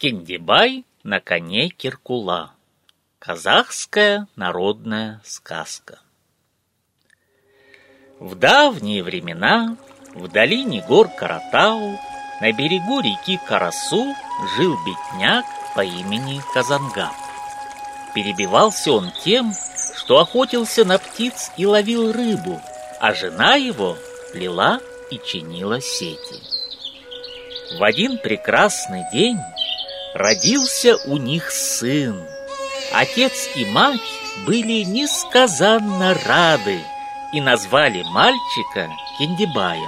Киндибай на коне Киркула. Казахская народная сказка. В давние времена в долине гор Каратау на берегу реки Карасу жил бедняк по имени Казангап. Перебивался он тем, что охотился на птиц и ловил рыбу, а жена его плела и чинила сети. В один прекрасный день родился у них сын. Отец и мать были несказанно рады и назвали мальчика Киндибаем.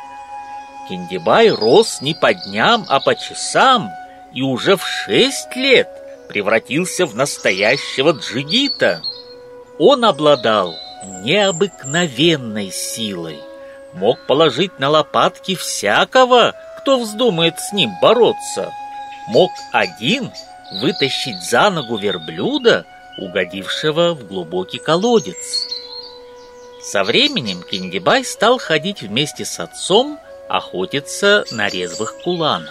Киндибай рос не по дням, а по часам, и уже в 6 лет превратился в настоящего джигита. Он обладал необыкновенной силой, мог положить на лопатки всякого, кто вздумает с ним бороться, мог один вытащить за ногу верблюда, угодившего в глубокий колодец. Со временем Киндибай стал ходить вместе с отцом охотиться на резвых куланов.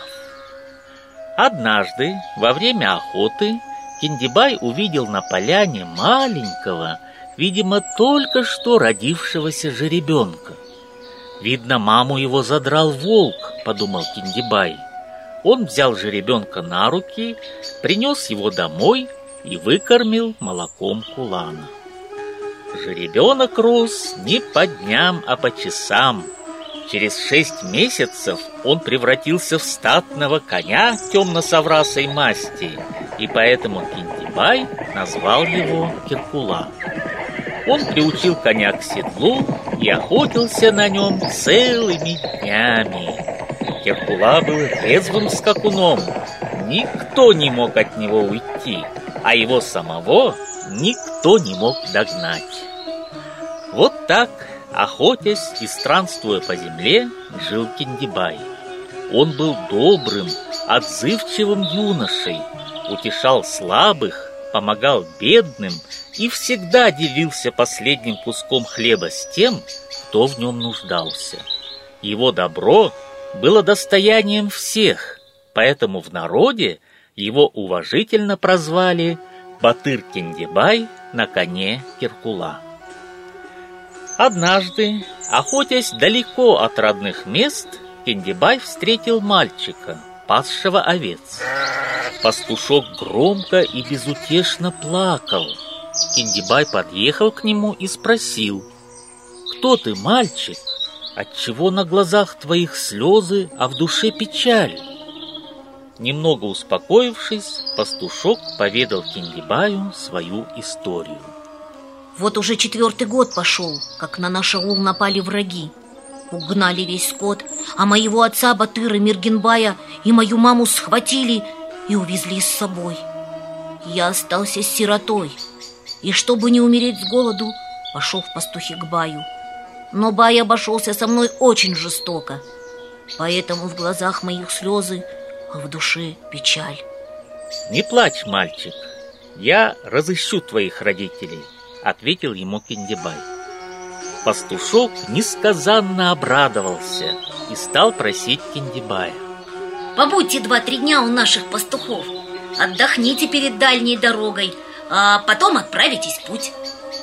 Однажды, во время охоты, Киндибай увидел на поляне маленького, видимо, только что родившегося жеребенка. «Видно, маму его задрал волк», — подумал Киндибай. Он взял жеребенка на руки, принес его домой и выкормил молоком кулана. Жеребенок рос не по дням, а по часам. Через 6 месяцев он превратился в статного коня темно-соврасой масти, и поэтому Киндибай назвал его Киркула. Он приучил коня к седлу и охотился на нем целыми днями. Киркула был резвым скакуном, никто не мог от него уйти, а его самого никто не мог догнать. Вот так, охотясь и странствуя по земле, жил Киндибай. Он был добрым, отзывчивым юношей, утешал слабых, помогал бедным и всегда делился последним куском хлеба с тем, кто в нем нуждался. Его добро было достоянием всех, поэтому в народе его уважительно прозвали Батыр Киндибай на коне Киркула. Однажды, охотясь далеко от родных мест, Киндибай встретил мальчика, пасшего овец. Пастушок громко и безутешно плакал. Киндибай подъехал к нему и спросил: «Кто ты, мальчик? Отчего на глазах твоих слезы, а в душе печаль?» Немного успокоившись, пастушок поведал Киндибаю свою историю. Вот уже 4-й год пошел, как на наш аул напали враги. Угнали весь скот, а моего отца Батыра Миргенбая и мою маму схватили и увезли с собой. Я остался сиротой, и чтобы не умереть с голоду, пошел в пастухи к баю. Но бай обошелся со мной очень жестоко, поэтому в глазах моих слезы, а в душе печаль. «Не плачь, мальчик, я разыщу твоих родителей», — ответил ему Киндибай. Пастушок несказанно обрадовался и стал просить Киндибая: «Побудьте 2-3 дня у наших пастухов, отдохните перед дальней дорогой, а потом отправитесь в путь».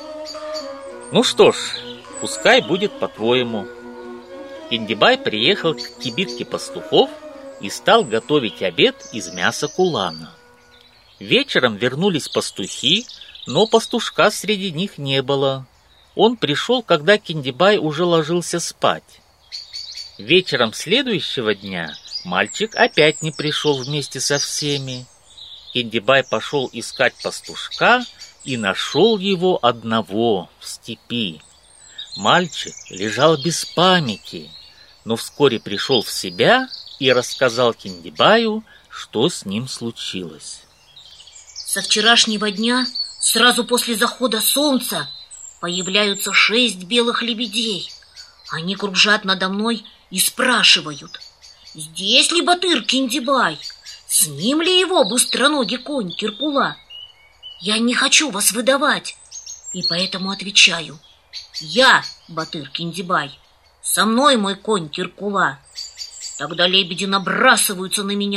«Ну что ж, пускай будет по-твоему». Киндибай приехал к кибитке пастухов и стал готовить обед из мяса кулана. Вечером вернулись пастухи, но пастушка среди них не было. Он пришел, когда Киндибай уже ложился спать. Вечером следующего дня мальчик опять не пришел вместе со всеми. Киндибай пошел искать пастушка и нашел его одного в степи. Мальчик лежал без памяти, но вскоре пришел в себя и рассказал Киндибаю, что с ним случилось. Со вчерашнего дня, сразу после захода солнца, появляются 6 белых лебедей. Они кружат надо мной и спрашивают: здесь ли Батыр Киндибай? С ним ли его быстроногий конь Киркула? Я не хочу вас выдавать, и поэтому отвечаю: я Батыр Киндибай, со мной мой конь Киркула. Тогда лебеди набрасываются на меня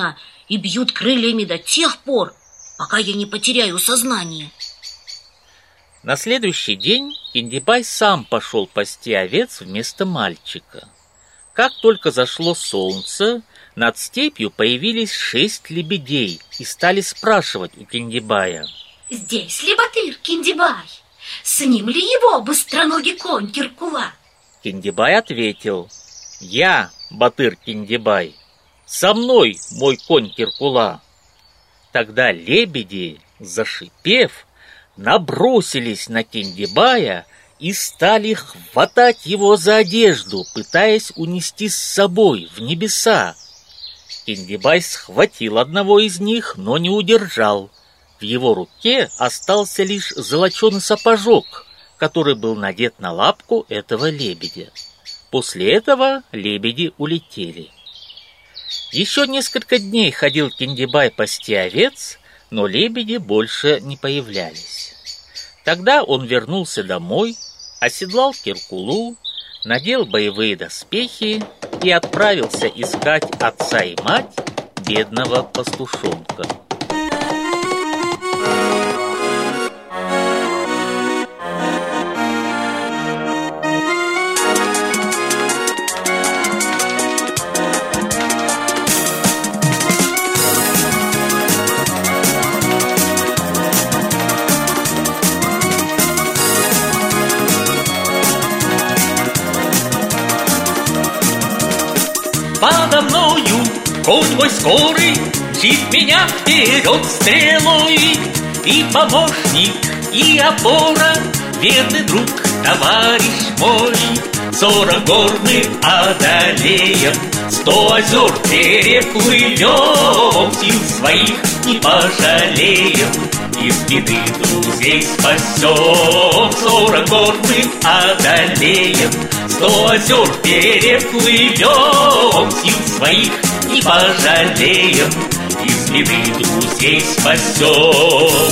и бьют крыльями до тех пор, пока я не потеряю сознание. На следующий день Киндибай сам пошел пасти овец вместо мальчика. Как только зашло солнце, над степью появились 6 лебедей и стали спрашивать у Киндибая: «Здесь ли Батыр Киндибай? С ним ли его быстроногий конь Киркула?» Киндибай ответил: «Я Батыр Киндибай, со мной мой конь Киркула». Тогда лебеди, зашипев, набросились на Киндибая и стали хватать его за одежду, пытаясь унести с собой в небеса. Киндибай схватил одного из них, но не удержал. В его руке остался лишь золоченый сапожок, который был надет на лапку этого лебедя. После этого лебеди улетели. Еще несколько дней ходил Киндибай пасти овец, но лебеди больше не появлялись. Тогда он вернулся домой, оседлал Киркулу, надел боевые доспехи и отправился искать отца и мать бедного пастушонка. Подо мною конь мой скорый мчит меня вперед стрелой. И помощник, и опора, верный друг, товарищ мой. 40 гор мы одолеем, 100 озер переплывем, сил своих не пожалеем, из беды друзей спасем. 40 гор мы одолеем, 100 озер переплывем, сил своих не пожалеем, из беды друзей спасем.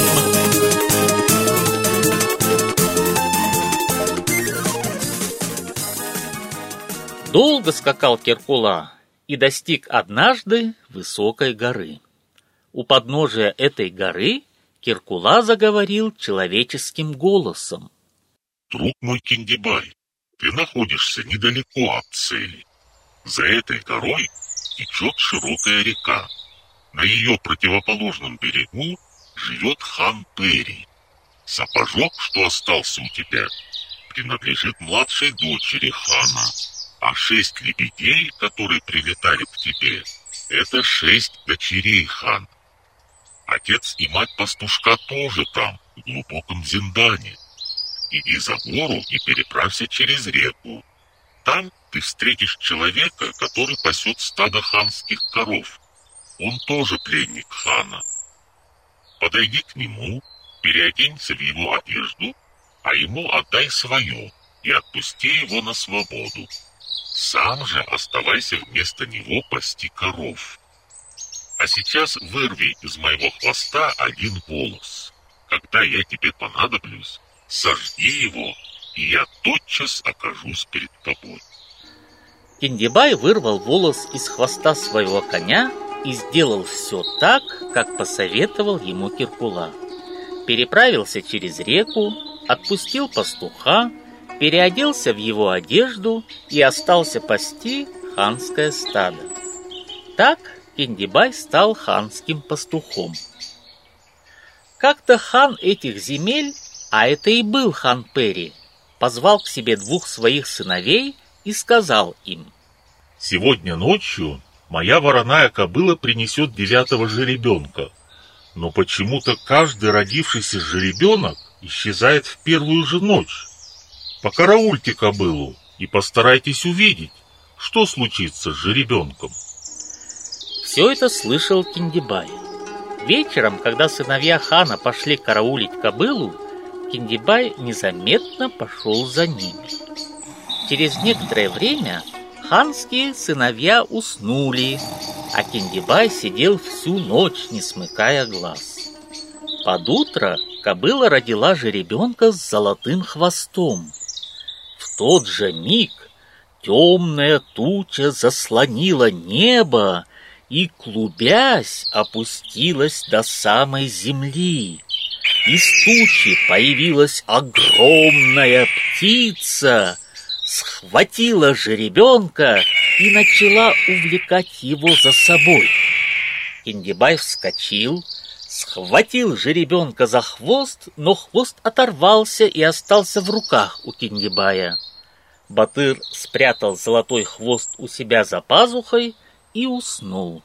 Долго скакал Киркула и достиг однажды высокой горы. У подножия этой горы Киркула заговорил человеческим голосом: «Друг мой Киндибай, ты находишься недалеко от цели. За этой горой течет широкая река. На ее противоположном берегу живет хан Пери. Сапожок, что остался у тебя, принадлежит младшей дочери хана, а 6 лебедей, которые прилетали к тебе, это 6 дочерей хана. Отец и мать пастушка тоже там, в глубоком Зиндане. Иди за гору и переправься через реку. Там ты встретишь человека, который пасет стадо ханских коров. Он тоже пленник хана. Подойди к нему, переоденься в его одежду, а ему отдай свое и отпусти его на свободу. Сам же оставайся вместо него пасти коров. А сейчас вырви из моего хвоста один волос. Когда я тебе понадоблюсь, сожги его, и я тотчас окажусь перед тобой». Киндибай вырвал волос из хвоста своего коня и сделал все так, как посоветовал ему Киркула. Переправился через реку, отпустил пастуха, переоделся в его одежду и остался пасти ханское стадо. Так Киндибай стал ханским пастухом. Как-то хан этих земель, а это и был хан Пери, позвал к себе 2 своих сыновей и сказал им: «Сегодня ночью моя вороная кобыла принесет 9-го жеребенка, но почему-то каждый родившийся жеребенок исчезает в первую же ночь. Покараульте кобылу и постарайтесь увидеть, что случится с жеребенком». Все это слышал Киндибай. Вечером, когда сыновья хана пошли караулить кобылу, Киндибай незаметно пошел за ними. Через некоторое время ханские сыновья уснули, а Киндибай сидел всю ночь, не смыкая глаз. Под утро кобыла родила жеребенка с золотым хвостом. В тот же миг темная туча заслонила небо, и, клубясь, опустилась до самой земли. Из тучи появилась огромная птица, схватила жеребенка и начала увлекать его за собой. Киндибай вскочил, схватил жеребенка за хвост, но хвост оторвался и остался в руках у Киндибая. Батыр спрятал золотой хвост у себя за пазухой и уснул.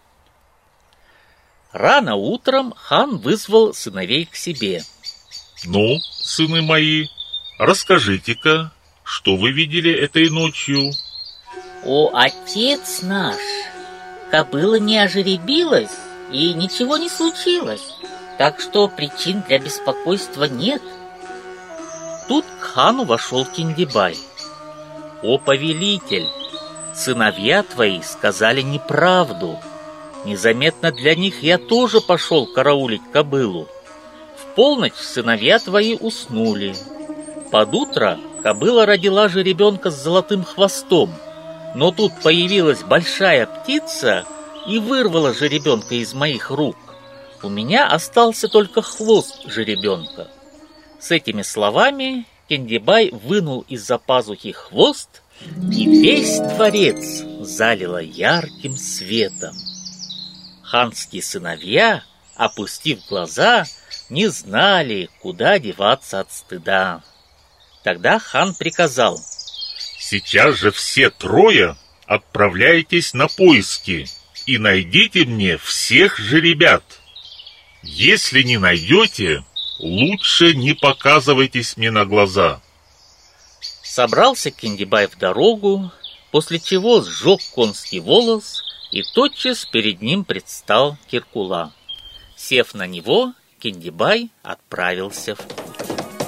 Рано утром хан вызвал сыновей к себе. «Ну, сыны мои, расскажите-ка, что вы видели этой ночью?» «О, отец наш, кобыла не ожеребилась, и ничего не случилось, так что причин для беспокойства нет». Тут к хану вошел Киндибай. «О, повелитель, сыновья твои сказали неправду. Незаметно для них я тоже пошел караулить кобылу. В полночь сыновья твои уснули. Под утро кобыла родила жеребенка с золотым хвостом, но тут появилась большая птица и вырвала жеребенка из моих рук. У меня остался только хвост жеребенка». С этими словами Киндибай вынул из-за пазухи хвост, и весь дворец залило ярким светом. Ханские сыновья, опустив глаза, не знали, куда деваться от стыда. Тогда хан приказал: «Сейчас же все трое отправляйтесь на поиски и найдите мне всех жеребят. Если не найдете, лучше не показывайтесь мне на глаза». Собрался Киндибай в дорогу, после чего сжег конский волос, и тотчас перед ним предстал Киркула. Сев на него, Киндибай отправился в путь.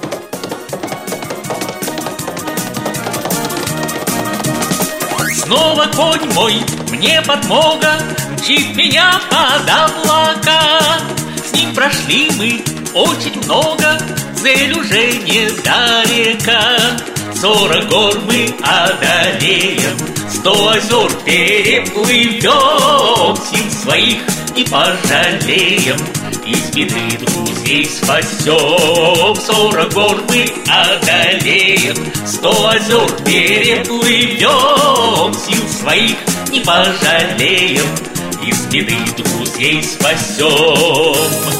Снова конь мой, мне подмога, мчит меня под облака. С ним прошли мы очень много, цель уже недалека. 40 гор мы одолеем, 100 озер переплывем, сил своих не пожалеем, из беды друзей спасем. 40 гор мы одолеем, 100 озер переплывем, сил своих не пожалеем, из беды друзей спасем.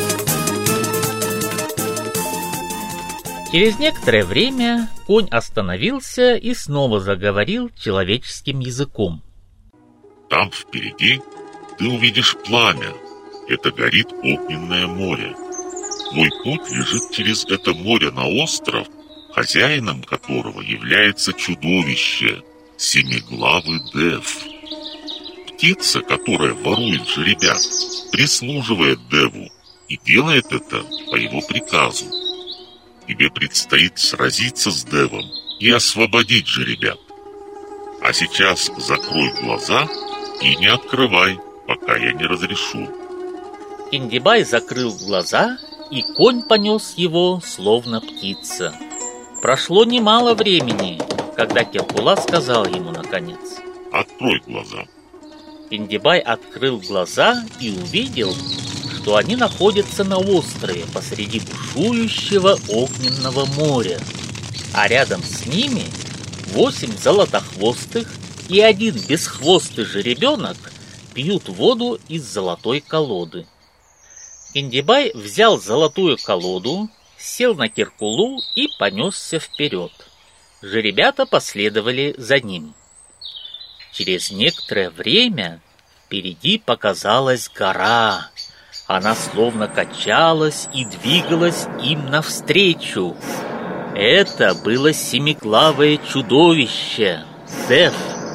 Через некоторое время конь остановился и снова заговорил человеческим языком. «Там впереди ты увидишь пламя. Это горит огненное море. Твой путь лежит через это море на остров, хозяином которого является чудовище, семиглавый Дев. Птица, которая ворует жеребят, прислуживает Деву и делает это по его приказу. Тебе предстоит сразиться с Девом и освободить жеребят. А сейчас закрой глаза и не открывай, пока я не разрешу». Киндибай закрыл глаза, и конь понес его, словно птица. Прошло немало времени, когда Киркула сказал ему наконец: «Открой глаза». Киндибай открыл глаза и увидел, что они находятся на острове посреди бушующего огненного моря, а рядом с ними 8 золотохвостых и 1 бесхвостый жеребенок пьют воду из золотой колоды. Киндибай взял золотую колоду, сел на Киркулу и понесся вперед. Жеребята последовали за ним. Через некоторое время впереди показалась гора. Она словно качалась и двигалась им навстречу. Это было семиглавое чудовище Дев.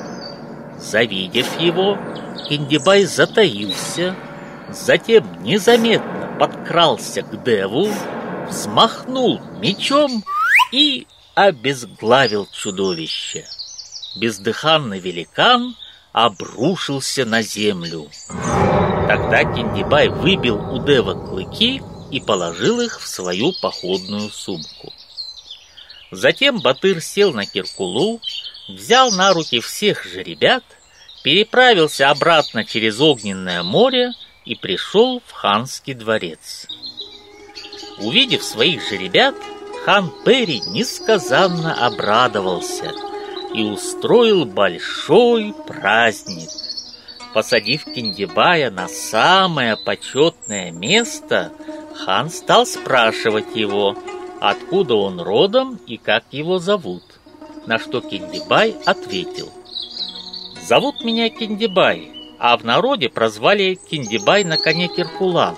Завидев его, Киндибай затаился, затем незаметно подкрался к Деву, взмахнул мечом и обезглавил чудовище. Бездыханный великан обрушился на землю. Тогда Киндибай выбил у Дева клыки и положил их в свою походную сумку. Затем Батыр сел на Киркулу, взял на руки всех жеребят переправился обратно через огненное море и пришел в ханский дворец. Увидев своих же ребят, хан Пери несказанно обрадовался и устроил большой праздник. Посадив Киндибая на самое почетное место, хан стал спрашивать его, откуда он родом и как его зовут, на что Киндибай ответил: «Зовут меня Киндибай, а в народе прозвали Киндибай на коне Киркула.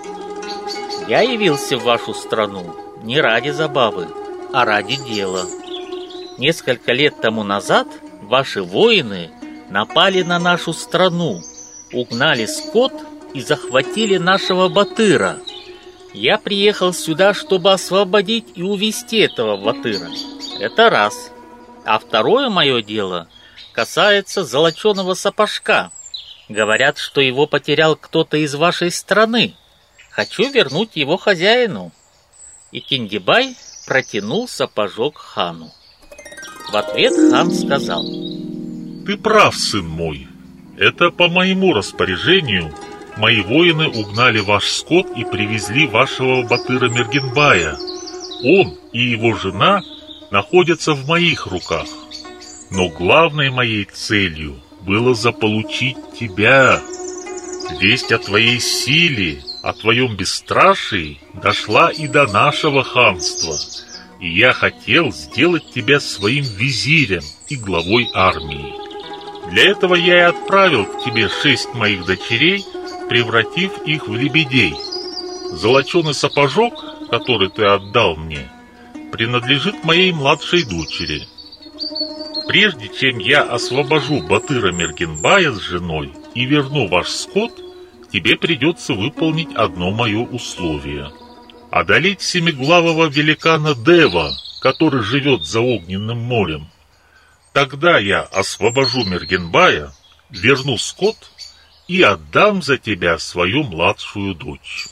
Я явился в вашу страну не ради забавы, а ради дела. Несколько лет тому назад ваши воины напали на нашу страну, угнали скот и захватили нашего батыра. Я приехал сюда, чтобы освободить и увести этого батыра. Это раз. А второе мое дело касается золоченого сапожка. Говорят, что его потерял кто-то из вашей страны. Хочу вернуть его хозяину». И Киндибай протянул сапожок хану. В ответ хан сказал: «Ты прав, сын мой. Это по моему распоряжению мои воины угнали ваш скот и привезли вашего батыра Мергенбая. Он и его жена находятся в моих руках. Но главной моей целью было заполучить тебя. Весть о твоей силе, о твоем бесстрашии дошла и до нашего ханства, и я хотел сделать тебя своим визирем и главой армии. Для этого я и отправил к тебе 6 моих дочерей, превратив их в лебедей. Золоченый сапожок, который ты отдал мне, принадлежит моей младшей дочери. Прежде чем я освобожу батыра Мергенбая с женой и верну ваш скот, тебе придется выполнить одно мое условие: одолеть семиглавого великана Дева, который живет за огненным морем. Тогда я освобожу Мергенбая, верну скот и отдам за тебя свою младшую дочь».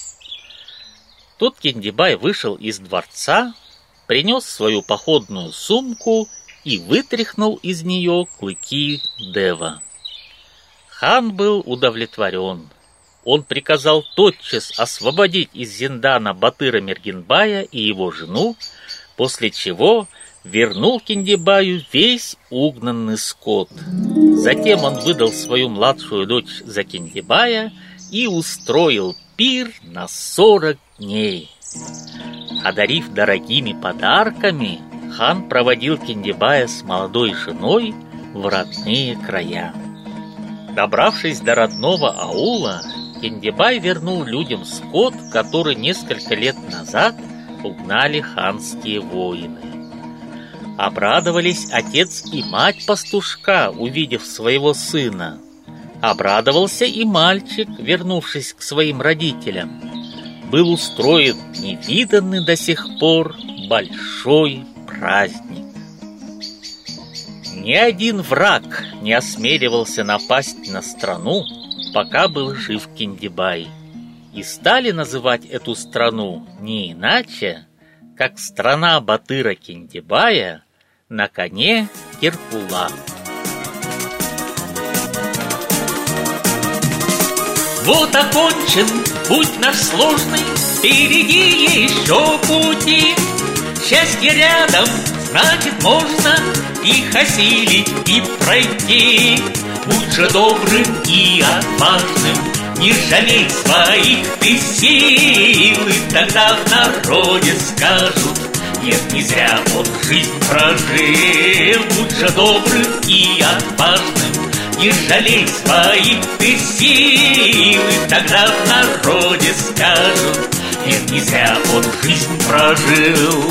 Тут Киндибай вышел из дворца, принес свою походную сумку и вытряхнул из нее клыки Дева. Хан был удовлетворен. Он приказал тотчас освободить из зиндана батыра Мергенбая и его жену, после чего вернул Киндибаю весь угнанный скот. Затем он выдал свою младшую дочь за Киндибая и устроил пир на 40 дней. Одарив дорогими подарками, хан проводил Киндибая с молодой женой в родные края. Добравшись до родного аула, Киндибай вернул людям скот, который несколько лет назад угнали ханские воины. Обрадовались отец и мать пастушка, увидев своего сына. Обрадовался и мальчик, вернувшись к своим родителям. Был устроен невиданный до сих пор большой праздник. Ни один враг не осмеливался напасть на страну, пока был жив Киндибай. И стали называть эту страну не иначе, как страна батыра Киндибая на коне Киркула. Вот окончен путь наш сложный, впереди еще пути. Счастье рядом, значит можно их осилить и пройти. Будь же добрым и отважным, не жалей своих ты сил, и тогда в народе скажут: нет, не зря он жизнь прожил. Будь же добрым и отважным, не жалей своих ты сил, и тогда в народе скажут: нет, не зря он жизнь прожил.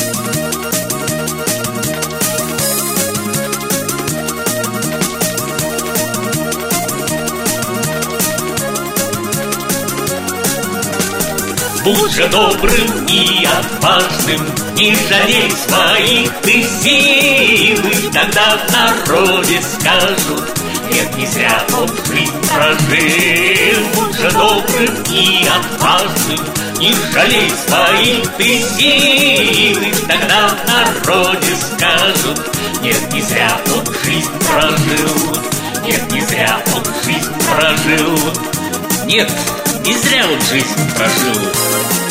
Будь же добрым и отважным, не жалей своих ты сил, и тогда в народе скажут: нет, не зря он жизнь прожил. Будь же добрым и отважным, не жалей своих ты сил, и тогда в народе скажут: нет, не зря он жизнь прожил. Нет, не зря он жизнь прожил. Нет, не зря он жизнь прожил.